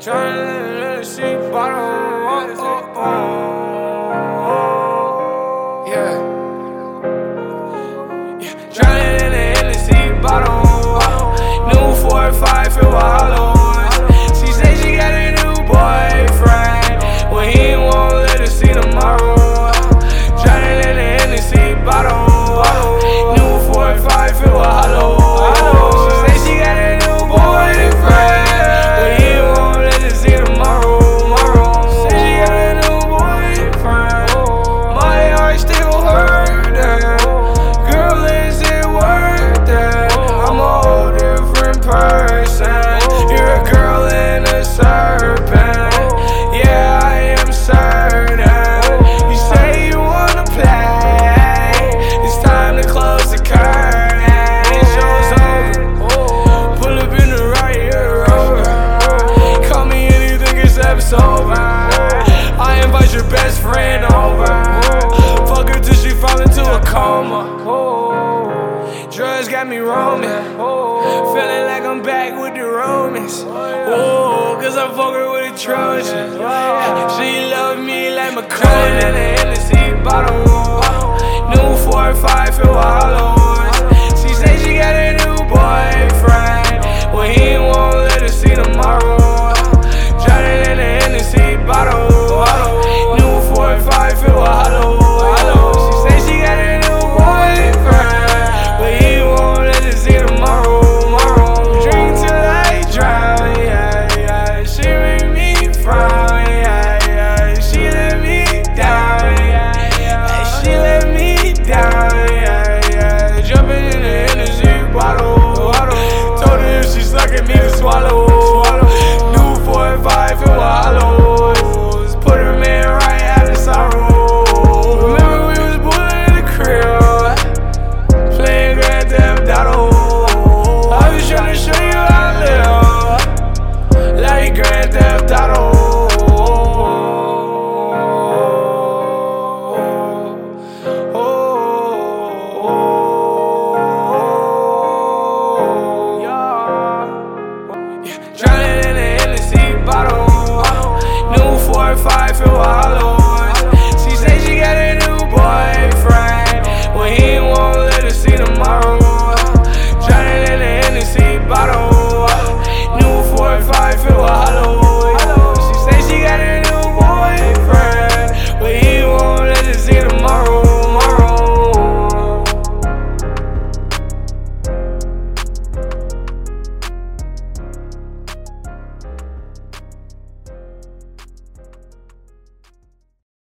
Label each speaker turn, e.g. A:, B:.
A: Tryna see bottom. Yeah. Tryna in the Hennessy bottom. New 4-5 filled with hollows. She say she got a new boyfriend, well he won't let her see tomorrow. Tryna in the Hennessy bottom. New 4-5 filled with hollows. She say she got a new boyfriend, well he won't let her see tomorrow. Say she got a new boyfriend, my heart still hurting. Girl, is it worth it? I'm a whole different person. You're a girl and a serpent. Yeah, I am certain. You say you wanna play, it's time to close the curtain. Show's over, pull up in the right ear over. Call me anything except sober. I invite your best friend over. Fuck her till she fall into a coma. Drugs got me roaming, feeling like I'm back with the Romans. Cause I fuck her with a Trojan. She love me like McCollum. In the Hennessy bottle. New 4-5 filled with hollow.